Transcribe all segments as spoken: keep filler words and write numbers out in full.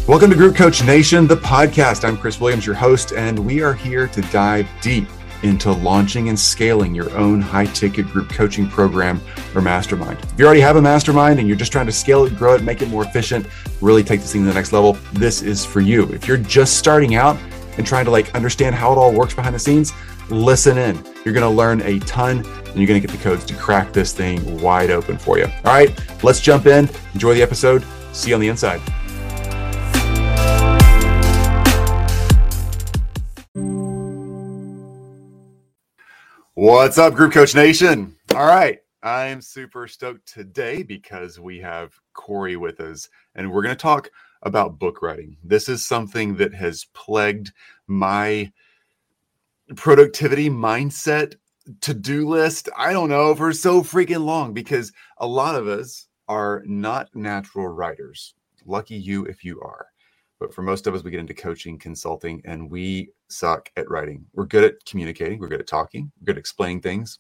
Welcome to Group Coach Nation, the podcast. I'm Chris Williams, your host, and we are here to dive deep into launching and scaling your own high-ticket group coaching program or mastermind. If you already have a mastermind and you're just trying to scale it, grow it, make it more efficient, really take this thing to the next level, this is for you. If you're just starting out and trying to like understand how it all works behind the scenes, listen in. You're going to learn a ton and you're going to get the codes to crack this thing wide open for you. All right, let's jump in. Enjoy the episode. See you on the inside. What's up, Group Coach Nation? All right, I'm super stoked today because we have Corey with us, and we're going to talk about book writing. This is something that has plagued my productivity mindset to-do list, I don't know, for so freaking long, because a lot of us are not natural writers. Lucky you if you are. But for most of us, we get into coaching, consulting, and we suck at writing. We're good at communicating. We're good at talking. We're good at explaining things.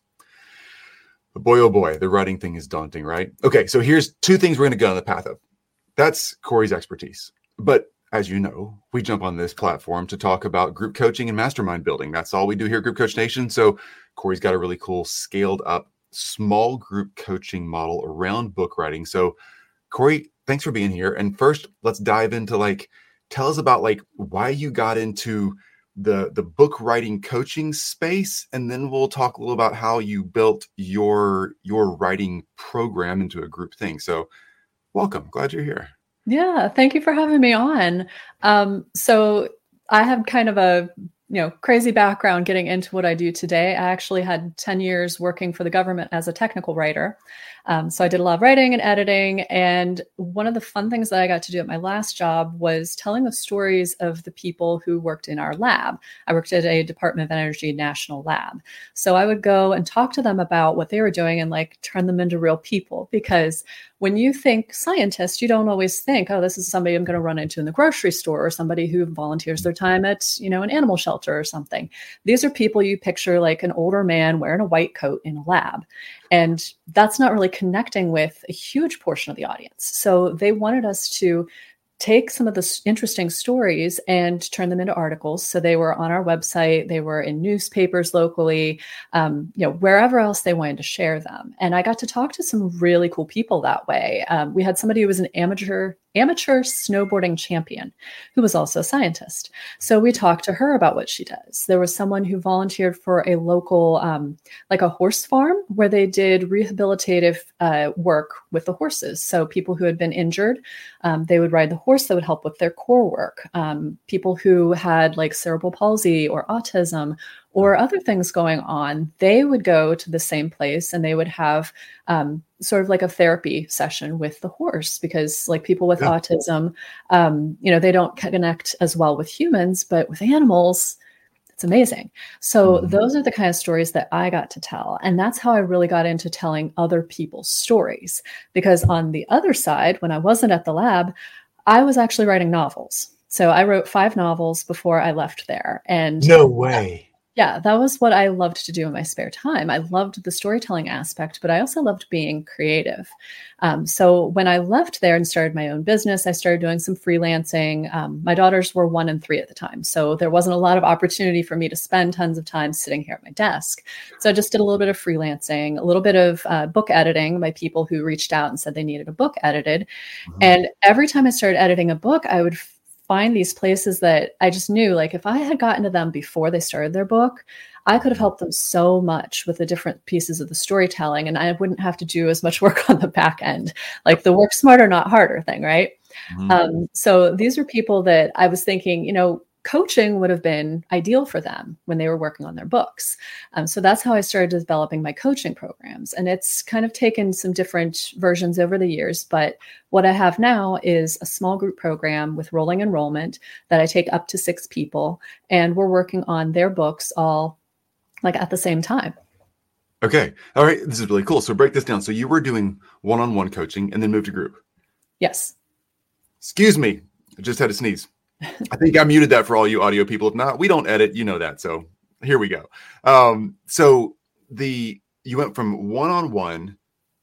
But boy, oh boy, the writing thing is daunting, right? Okay, so here's two things we're going to go on the path of. That's Corey's expertise. But as you know, we jump on this platform to talk about group coaching and mastermind building. That's all we do here at Group Coach Nation. So Corey's got a really cool scaled up small group coaching model around book writing. So Corey, thanks for being here. And first, let's dive into like, tell us about like why you got into the, the book writing coaching space. And then we'll talk a little about how you built your, your writing program into a group thing. So welcome. Glad you're here. Yeah. Thank you for having me on. Um, so I have kind of a, you know, crazy background getting into what I do today. I actually had ten years working for the government as a technical writer. Um, so I did a lot of writing and editing. And one of the fun things that I got to do at my last job was telling the stories of the people who worked in our lab. I worked at a Department of Energy national lab. So I would go and talk to them about what they were doing and like turn them into real people. Because when you think scientist, you don't always think, oh, this is somebody I'm going to run into in the grocery store or somebody who volunteers their time at, you know, an animal shelter or something. These are people you picture like an older man wearing a white coat in a lab. And that's not really connecting with a huge portion of the audience. So they wanted us to take some of the interesting stories and turn them into articles. So they were on our website, they were in newspapers locally, um, you know, wherever else they wanted to share them. And I got to talk to some really cool people that way. Um, we had somebody who was an amateur amateur snowboarding champion who was also a scientist. So we talked to her about what she does. There was someone who volunteered for a local, um, like a horse farm where they did rehabilitative uh, work with the horses. So people who had been injured, um, they would ride the horse that would help with their core work. Um, people who had like cerebral palsy or autism or other things going on, they would go to the same place and they would have um, sort of like a therapy session with the horse because like people with yeah. autism, um, you know, they don't connect as well with humans, but with animals, it's amazing. So mm-hmm. those are the kind of stories that I got to tell. And that's how I really got into telling other people's stories. Because on the other side, when I wasn't at the lab, I was actually writing novels. So I wrote five novels before I left there. And no way. Yeah, that was what I loved to do in my spare time. I loved the storytelling aspect, but I also loved being creative. Um, so when I left there and started my own business, I started doing some freelancing. Um, my daughters were one and three at the time. So there wasn't a lot of opportunity for me to spend tons of time sitting here at my desk. So I just did a little bit of freelancing, a little bit of uh, book editing by people who reached out and said they needed a book edited. Mm-hmm. And every time I started editing a book, I would find these places that I just knew, like if I had gotten to them before they started their book, I could have helped them so much with the different pieces of the storytelling, and I wouldn't have to do as much work on the back end, like the work smarter, not harder thing, right? Mm-hmm. Um, so these are people that I was thinking, you know, coaching would have been ideal for them when they were working on their books. Um, so that's how I started developing my coaching programs. And it's kind of taken some different versions over the years. But what I have now is a small group program with rolling enrollment that I take up to six people. And we're working on their books all like at the same time. Okay. All right. This is really cool. So break this down. So you were doing one-on-one coaching and then moved to group. Yes. Excuse me. I just had to sneeze. I think I muted that for all you audio people. If not, we don't edit. You know that. So here we go. Um, so the you went from one-on-one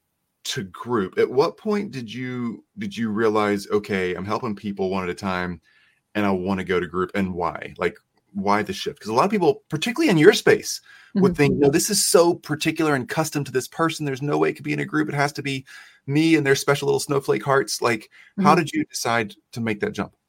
to group, at what point did you did you realize, okay, I'm helping people one at a time and I want to go to group, and why? Like, why the shift? Because a lot of people, particularly in your space, mm-hmm. would think, no, this is so particular and custom to this person. There's no way it could be in a group. It has to be me and their special little snowflake hearts. Like, mm-hmm. how did you decide to make that jump?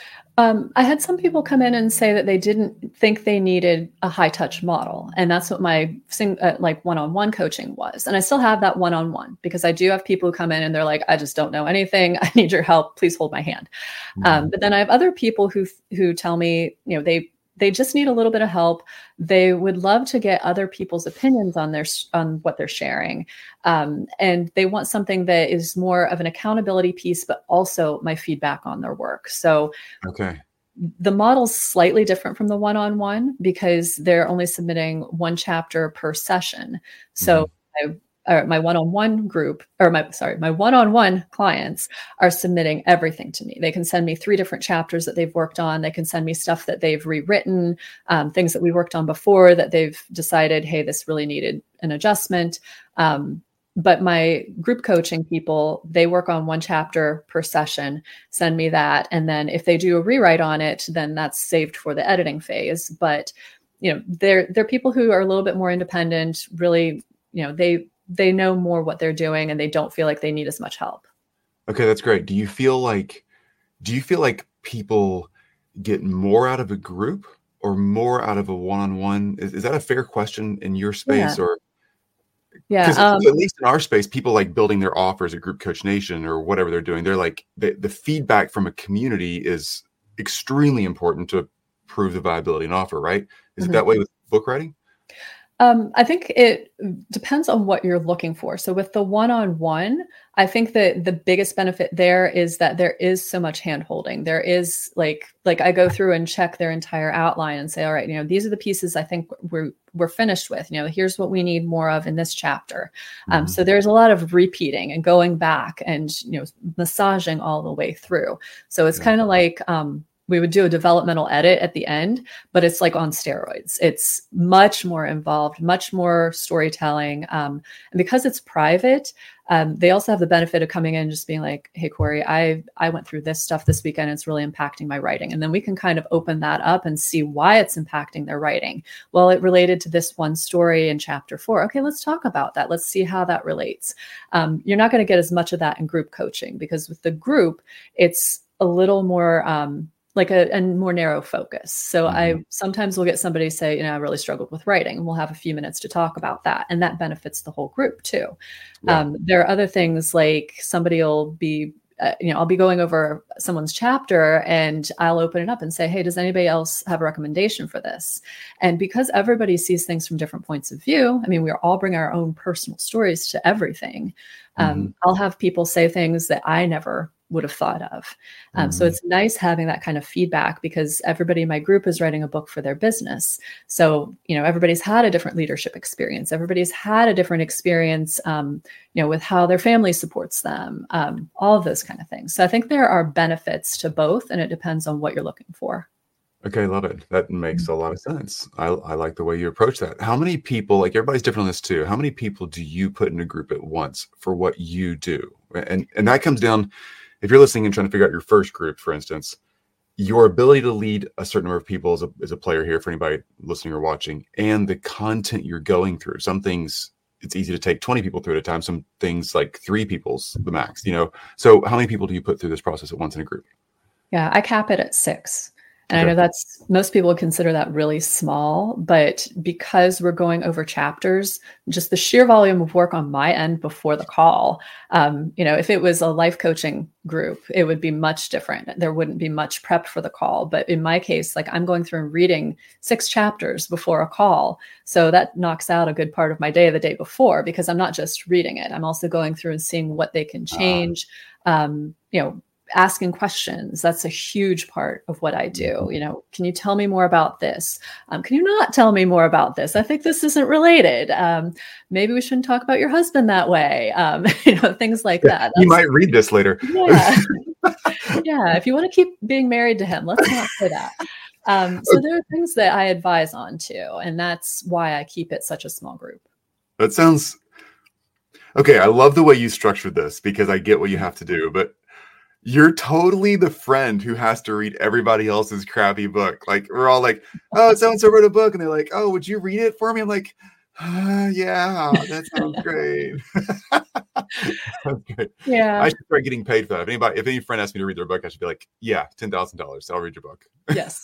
Um, I had some people come in and say that they didn't think they needed a high touch model. And that's what my sing, uh, like one-on-one coaching was. And I still have that one-on-one because I do have people who come in and they're like, I just don't know anything. I need your help. Please hold my hand. Mm-hmm. Um, but then I have other people who, who tell me, you know, they, they just need a little bit of help. They would love to get other people's opinions on their, on what they're sharing. Um, and they want something that is more of an accountability piece, but also my feedback on their work. So okay. The model's slightly different from the one-on-one because they're only submitting one chapter per session. So mm-hmm. I, or my one-on-one group, or my, sorry, my one-on-one clients are submitting everything to me. They can send me three different chapters that they've worked on. They can send me stuff that they've rewritten, um, things that we worked on before that they've decided, hey, this really needed an adjustment. Um, but my group coaching people, they work on one chapter per session, send me that. And then if they do a rewrite on it, then that's saved for the editing phase. But, you know, they're, they're people who are a little bit more independent, really, you know, they, they know more what they're doing and they don't feel like they need as much help. Okay, that's great. Do you feel like, do you feel like people get more out of a group or more out of a one-on-one? Is, is that a fair question in your space? Yeah. Or yeah, um, at least in our space, people like building their offers at Group Coach Nation or whatever they're doing. They're like, the, the feedback from a community is extremely important to prove the viability and offer, right? Is mm-hmm. it that way with book writing? Um, I think it depends on what you're looking for. So with the one-on-one, I think that the biggest benefit there is that there is so much hand-holding. There is like, like I go through and check their entire outline and say, all right, you know, these are the pieces I think we're, we're finished with, you know, here's what we need more of in this chapter. Mm-hmm. Um, so there's a lot of repeating and going back and, you know, massaging all the way through. So it's yeah. kind of like, um, we would do a developmental edit at the end, but it's like on steroids. It's much more involved, much more storytelling. Um, and because it's private, um, they also have the benefit of coming in and just being like, hey, Corey, I, I went through this stuff this weekend. It's really impacting my writing. And then we can kind of open that up and see why it's impacting their writing. Well, it related to this one story in chapter four. Okay, let's talk about that. Let's see how that relates. Um, you're not going to get as much of that in group coaching because with the group, it's a little more, um, like a, a more narrow focus. So mm-hmm. I sometimes will get somebody say, you know, I really struggled with writing, and we'll have a few minutes to talk about that. And that benefits the whole group too. Yeah. Um, there are other things like somebody will be, uh, you know, I'll be going over someone's chapter and I'll open it up and say, hey, does anybody else have a recommendation for this? And because everybody sees things from different points of view, I mean, we all bring our own personal stories to everything. Um, mm-hmm. I'll have people say things that I never would have thought of. Um, mm-hmm. So it's nice having that kind of feedback because everybody in my group is writing a book for their business. So, you know, everybody's had a different leadership experience. Everybody's had a different experience, um, you know, with how their family supports them, um, all of those kind of things. So I think there are benefits to both, and it depends on what you're looking for. Okay, love it. That makes a lot of sense. I, I like the way you approach that. How many people, like everybody's different on this too, how many people do you put in a group at once for what you do? And and that comes down, if you're listening and trying to figure out your first group, for instance, your ability to lead a certain number of people as a, as a player here for anybody listening or watching, and the content you're going through. Some things, it's easy to take twenty people through at a time. Some things like three people's the max, you know? So how many people do you put through this process at once in a group? Yeah, I cap it at six. And Okay. I know that's, most people would consider that really small, but because we're going over chapters, just the sheer volume of work on my end before the call, um, you know, if it was a life coaching group, it would be much different. There wouldn't be much prep for the call. But in my case, like I'm going through and reading six chapters before a call. So that knocks out a good part of my day the day before, because I'm not just reading it. I'm also going through and seeing what they can change, um, you know, asking questions. That's a huge part of what I do. You know, can you tell me more about this? Um, can you not tell me more about this? I think this isn't related. Um, maybe we shouldn't talk about your husband that way. Um, you know, things like that. You might read this later. Yeah. Yeah. If you want to keep being married to him, let's not say that. Um, so there are things that I advise on too. And that's why I keep it such a small group. That sounds, Okay, I love the way you structured this because I get what you have to do, but you're totally the friend who has to read everybody else's crappy book. Like we're all like, oh, so-and-so wrote a book, and they're like, oh, would you read it for me? I'm like, uh, yeah, that sounds great. That's great. Yeah. I should start getting paid for that. If anybody, if any friend asks me to read their book, I should be like, yeah, ten thousand dollars. I'll read your book. Yes.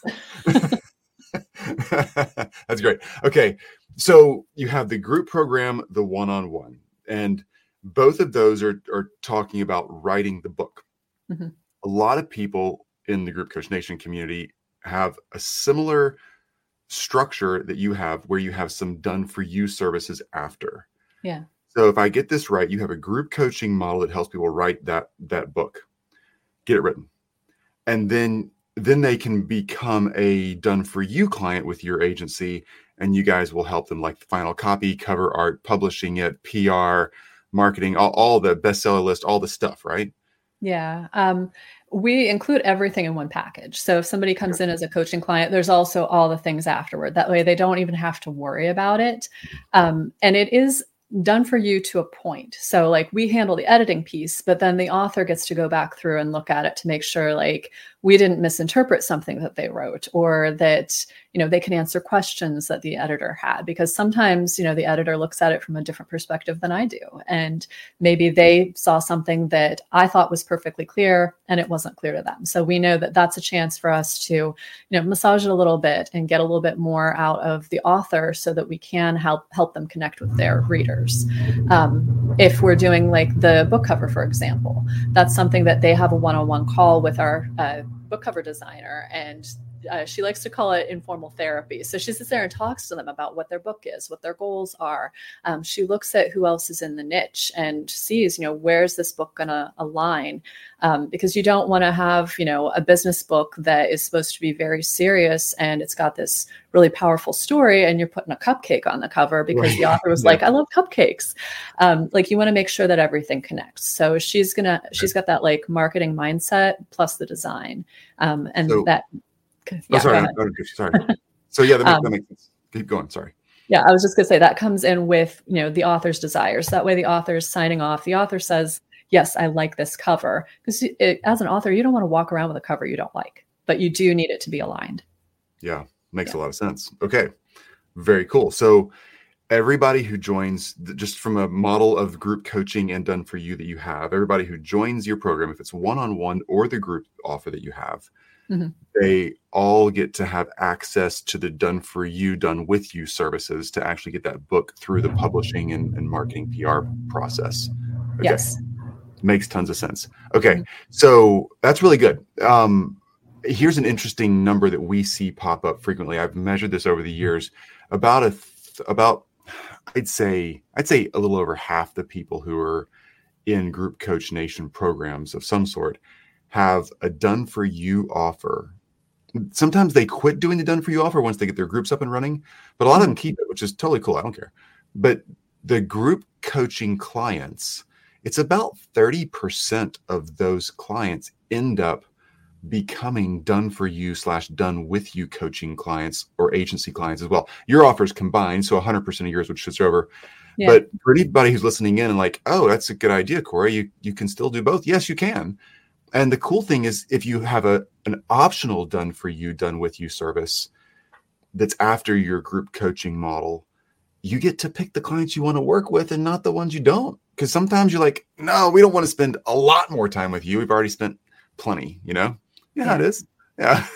That's great. Okay. So you have the group program, the one-on-one, and both of those are, are talking about writing the book. Mm-hmm. A lot of people in the Group Coach Nation community have a similar structure that you have where you have some done for you services after. Yeah. So if I get this right, you have a group coaching model that helps people write that, that book, get it written. And then, then they can become a done for you client with your agency, and you guys will help them like the final copy, cover art, publishing it, P R, marketing, all, all the bestseller list, all the stuff, right? Yeah. Um, we include everything in one package. So if somebody comes in as a coaching client, there's also all the things afterward. That way they don't even have to worry about it. Um, and it is done for you to a point. So like we handle the editing piece, but then the author gets to go back through and look at it to make sure like we didn't misinterpret something that they wrote, or that, you know, they can answer questions that the editor had, because sometimes, you know, the editor looks at it from a different perspective than I do. And maybe they saw something that I thought was perfectly clear and it wasn't clear to them. So we know that that's a chance for us to, you know, massage it a little bit and get a little bit more out of the author so that we can help help them connect with their readers. Um, if we're doing like the book cover, for example, that's something that they have a one-on-one call with our uh, book cover designer, and uh, she likes to call it informal therapy. So she sits there and talks to them about what their book is, what their goals are. Um, she looks at who else is in the niche and sees, you know, where's this book going to align? Um, because you don't want to have, you know, a business book that is supposed to be very serious and it's got this really powerful story and you're putting a cupcake on the cover because right. the author was yeah. like, I love cupcakes. Um, like you want to make sure that everything connects. So she's going to, she's got that like marketing mindset plus the design. Um, and so, that, yeah, oh, sorry, no, no, sorry. So yeah, that makes, um, that makes sense. Keep going. Sorry. Yeah, I was just going to say that comes in with, you know, the author's desires. That way the author is signing off. The author says, yes, I like this cover. Because as an author, you don't want to walk around with a cover you don't like, but you do need it to be aligned. Yeah, makes yeah. a lot of sense. Okay, very cool. So everybody who joins, just from a model of group coaching and done for you that you have, everybody who joins your program, if it's one-on-one or the group offer that you have, mm-hmm. they all get to have access to the done for you, done with you services to actually get that book through the publishing and, and marketing P R process. Okay. Yes. Makes tons of sense. Okay. Mm-hmm. So that's really good. Um, here's an interesting number that we see pop up frequently. I've measured this over the years. About a, th- about, I'd say, I'd say a little over half the people who are in Group Coach Nation programs of some sort have a done for you offer. Sometimes they quit doing the done for you offer once they get their groups up and running, but a lot of them keep it, which is totally cool. I don't care. But the group coaching clients, it's about thirty percent of those clients end up becoming done for you slash done with you coaching clients or agency clients as well. Your offers combined, so one hundred percent of yours would switch over. Yeah. But for anybody who's listening in and like, oh, that's a good idea, Corey, you, you can still do both. Yes, you can. And the cool thing is if you have a an optional done for you, done with you service that's after your group coaching model, you get to pick the clients you want to work with and not the ones you don't. Because sometimes you're like, no, we don't want to spend a lot more time with you. We've already spent plenty, you know? Yeah, yeah. It is. Yeah.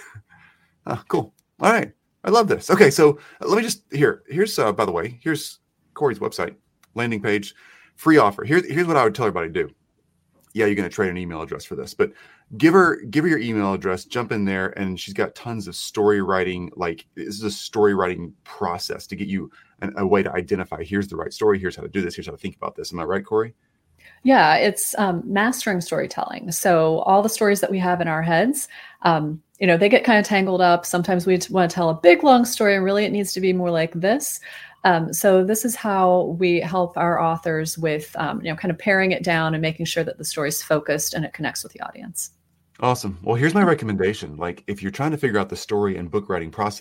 Oh, cool. All right. I love this. Okay. So let me just, here, here's, uh, by the way, here's Corey's website, landing page, free offer. Here, here's what I would tell everybody to do. Yeah, you're going to trade an email address for this, but give her, give her your email address, jump in there. And she's got tons of story writing. Like this is a story writing process to get you an, a way to identify, here's the right story. Here's how to do this. Here's how to think about this. Am I right, Corey? Yeah, it's um, mastering storytelling. So all the stories that we have in our heads, um, you know, they get kind of tangled up. Sometimes we want to tell a big, long story, and really it needs to be more like this. Um, so this is how we help our authors with, um, you know, kind of paring it down and making sure that the story is focused and it connects with the audience. Awesome. Well, here's my recommendation. Like if you're trying to figure out the story and book writing process,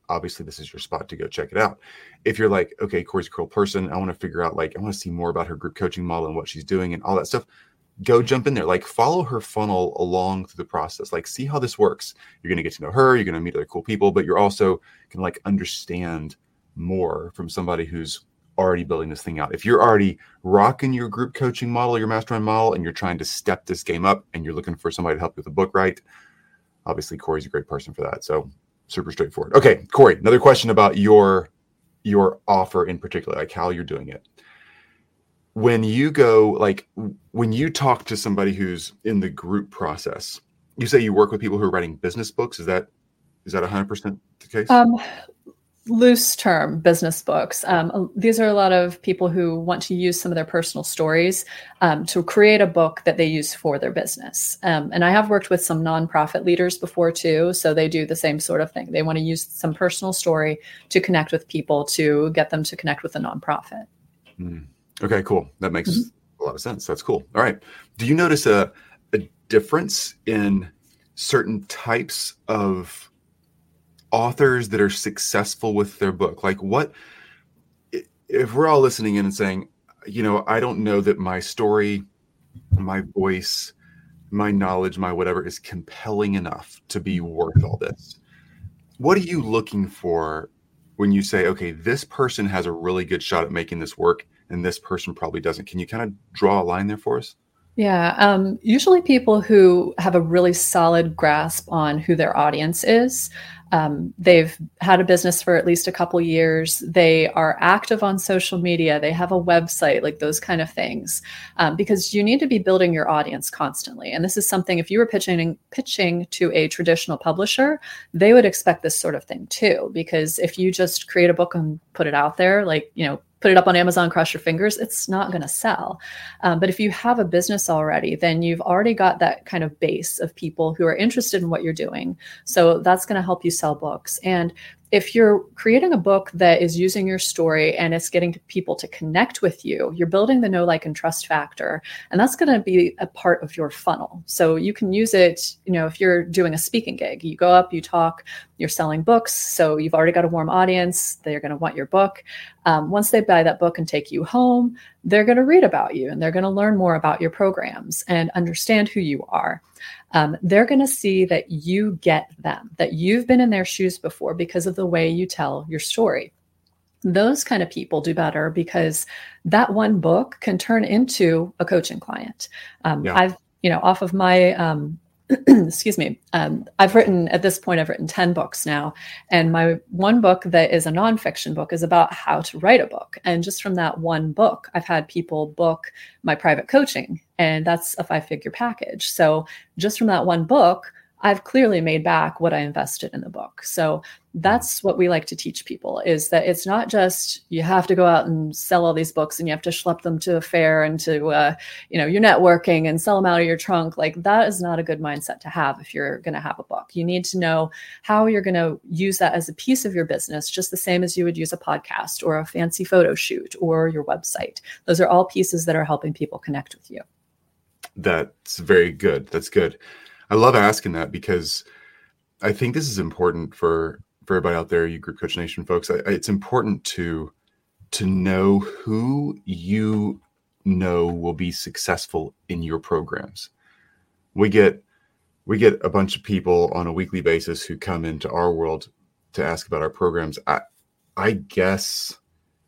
obviously this is your spot to go check it out. If you're like, okay, Corey's a cool person, I want to figure out, like, I want to see more about her group coaching model and what she's doing and all that stuff, go jump in there, like follow her funnel along through the process, like see how this works. You're going to get to know her, you're going to meet other cool people, but you're also going to like understand more from somebody who's already building this thing out. If you're already rocking your group coaching model, your mastermind model, and you're trying to step this game up and you're looking for somebody to help you with the book write, obviously Corey's a great person for that. So super straightforward. Okay, Corey, another question about your your offer in particular, like how you're doing it. When you go, like when you talk to somebody who's in the group process, you say you work with people who are writing business books. Is that is that one hundred percent the case? Um, loose term business books. Um, these are a lot of people who want to use some of their personal stories um, to create a book that they use for their business. Um, and I have worked with some nonprofit leaders before too. So they do the same sort of thing. They want to use some personal story to connect with people, to get them to connect with a nonprofit. Mm. Okay, cool. That makes mm-hmm. a lot of sense. That's cool. All right. Do you notice a, a difference in certain types of authors that are successful with their book? Like what, if we're all listening in and saying, you know, I don't know that my story, my voice, my knowledge, my whatever is compelling enough to be worth all this. What are you looking for when you say, okay, this person has a really good shot at making this work and this person probably doesn't? Can you kind of draw a line there for us? Yeah, um, usually people who have a really solid grasp on who their audience is. Um, they've had a business for at least a couple years. They are active on social media. They have a website, like those kind of things, um, because you need to be building your audience constantly. And this is something, if you were pitching pitching to a traditional publisher, they would expect this sort of thing too. Because if you just create a book and put it out there, like, you know, put it up on Amazon, cross your fingers, it's not going to sell. Um, but if you have a business already, then you've already got that kind of base of people who are interested in what you're doing. So that's going to help you sell books. And if you're creating a book that is using your story and it's getting people to connect with you, you're building the know, like, and trust factor. And that's going to be a part of your funnel. So you can use it, you know, if you're doing a speaking gig, you go up, you talk, you're selling books. So you've already got a warm audience. They're going to want your book. Um, once they buy that book and take you home, they're going to read about you and they're going to learn more about your programs and understand who you are. Um, they're going to see that you get them, that you've been in their shoes before because of the way you tell your story. Those kind of people do better because that one book can turn into a coaching client. Um, yeah. I've, you know, off of my, um, excuse me, um, I've written, at this point, I've written ten books now. And my one book that is a nonfiction book is about how to write a book. And just from that one book, I've had people book my private coaching, and that's a five-figure package. So just from that one book, I've clearly made back what I invested in the book. So that's what we like to teach people, is that it's not just you have to go out and sell all these books and you have to schlep them to a fair and to, uh, you know, you're networking and sell them out of your trunk. Like, that is not a good mindset to have if you're going to have a book. You need to know how you're going to use that as a piece of your business, just the same as you would use a podcast or a fancy photo shoot or your website. Those are all pieces that are helping people connect with you. That's very good. That's good. I love asking that because I think this is important for, for everybody out there, you Group Coach Nation folks. I, it's important to, to know who you know will be successful in your programs. We get, we get a bunch of people on a weekly basis who come into our world to ask about our programs. I, I guess,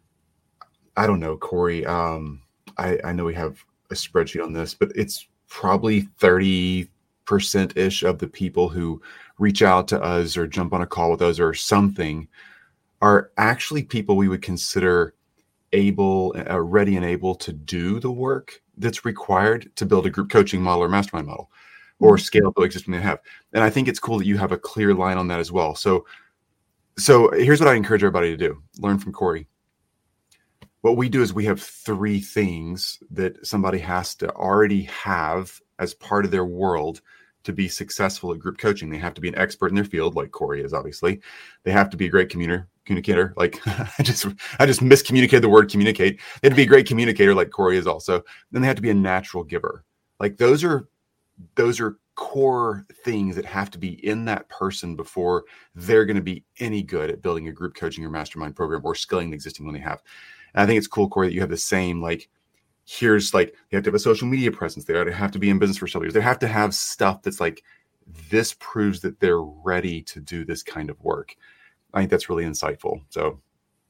I don't know, Corey. Um, I, I know we have a spreadsheet on this, but it's probably thirty percent-ish of the people who reach out to us or jump on a call with us or something are actually people we would consider able, uh, ready and able to do the work that's required to build a group coaching model or mastermind model or scale up the existing they have. And I think it's cool that you have a clear line on that as well. So, so here's what I encourage everybody to do. Learn from Corey. What we do is we have three things that somebody has to already have as part of their world to be successful at group coaching. They have to be an expert in their field, like Corey is, obviously. They have to be a great communicator. Communicator, like I just, I just miscommunicated the word communicate. They have to be a great communicator, like Corey is also. Then they have to be a natural giver. Like those are, those are core things that have to be in that person before they're going to be any good at building a group coaching or mastermind program or scaling the existing one they have. And I think it's cool, Corey, that you have the same, like, here's like, they have to have a social media presence. They have to be in business for several years. They have to have stuff that's like, this proves that they're ready to do this kind of work. I think that's really insightful. So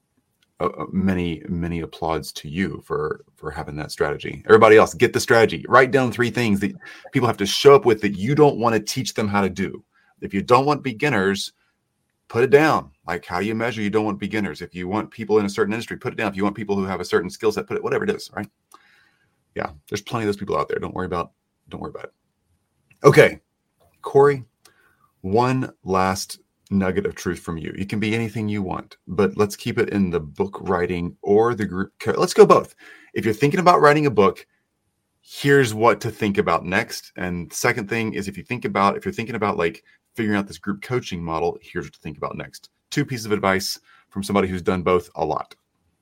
uh, many, many applauds to you for, for having that strategy. Everybody else, get the strategy. Write down three things that people have to show up with that you don't want to teach them how to do. If you don't want beginners, put it down. Like, how do you measure you don't want beginners? If you want people in a certain industry, put it down. If you want people who have a certain skill set, put it, whatever it is, right? Yeah, there's plenty of those people out there. Don't worry about, don't worry about it. Okay, Corey, one last nugget of truth from you. It can be anything you want, but let's keep it in the book writing or the group. Co- let's go both. If you're thinking about writing a book, here's what to think about next. And the second thing is, if you think about, if you're thinking about like figuring out this group coaching model, here's what to think about next. Two pieces of advice from somebody who's done both a lot.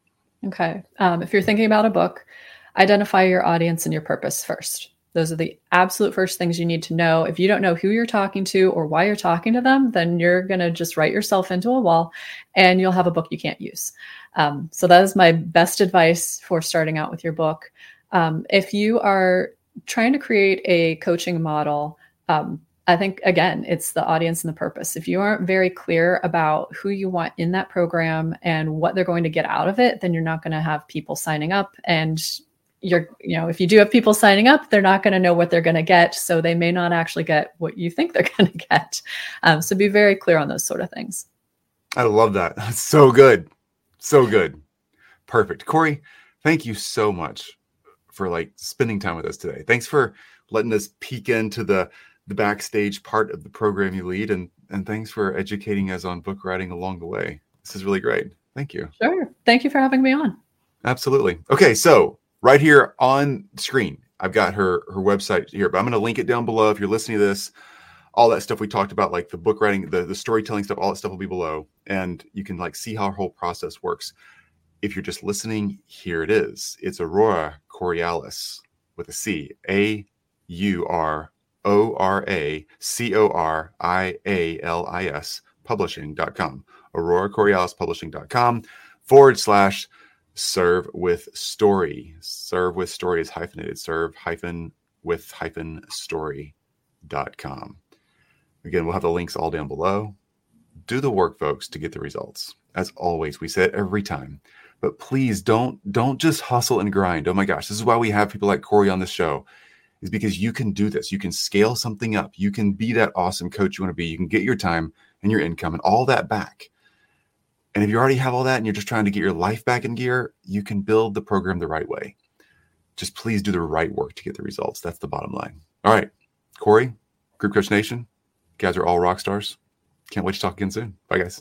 Okay. Um, if you're thinking about a book, identify your audience and your purpose first. Those are the absolute first things you need to know. If you don't know who you're talking to or why you're talking to them, then you're going to just write yourself into a wall and you'll have a book you can't use. Um, so that is my best advice for starting out with your book. Um, if you are trying to create a coaching model, um, I think, again, it's the audience and the purpose. If you aren't very clear about who you want in that program and what they're going to get out of it, then you're not going to have people signing up. And you're, you know, if you do have people signing up, they're not going to know what they're going to get. So they may not actually get what you think they're going to get. Um, so be very clear on those sort of things. I love that. That's so good. So good. Perfect. Corey, thank you so much for like spending time with us today. Thanks for letting us peek into the, the backstage part of the program you lead. And, and thanks for educating us on book writing along the way. This is really great. Thank you. Sure. Thank you for having me on. Absolutely. Okay. So right here on screen, I've got her, her website here, but I'm going to link it down below. If you're listening to this, all that stuff we talked about, like the book writing, the, the storytelling stuff, all that stuff will be below. And you can like see how her whole process works. If you're just listening, here it is. It's Aurora Corialis with a C, A U R O R A C O R I A L I S publishing dot com. Aurora Corialis publishing dot com forward slash serve with story. Serve with story is hyphenated. Serve hyphen with hyphen story dot com. Again, we'll have the links all down below. Do the work, folks, to get the results. As always, we say it every time. But please don't don't just hustle and grind. Oh my gosh, this is why we have people like Corey on the show, is because you can do this. You can scale something up. You can be that awesome coach you want to be. You can get your time and your income and all that back. And if you already have all that and you're just trying to get your life back in gear, you can build the program the right way. Just please do the right work to get the results. That's the bottom line. All right, Corey, Group Coach Nation, you guys are all rock stars. Can't wait to talk again soon. Bye, guys.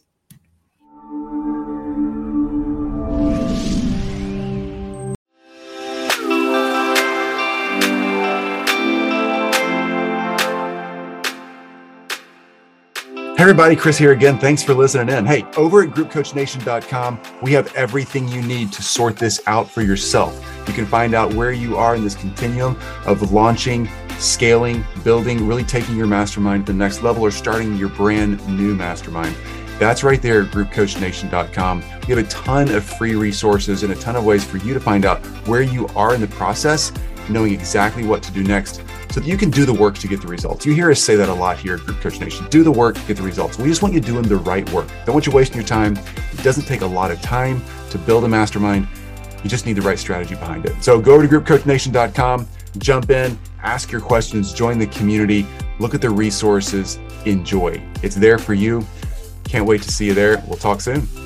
Hey everybody, Chris here again. Thanks for listening in. Hey, over at group coach nation dot com, we have everything you need to sort this out for yourself. You can find out where you are in this continuum of launching, scaling, building, really taking your mastermind to the next level or starting your brand new mastermind. That's right there at group coach nation dot com. We have a ton of free resources and a ton of ways for you to find out where you are in the process, knowing exactly what to do next, so that you can do the work to get the results. You hear us say that a lot here at Group Coach Nation. Do the work to get the results. We just want you doing the right work. Don't want you wasting your time. It doesn't take a lot of time to build a mastermind. You just need the right strategy behind it. So go over to group coach nation dot com, jump in, ask your questions, join the community, look at the resources, enjoy. It's there for you. Can't wait to see you there. We'll talk soon.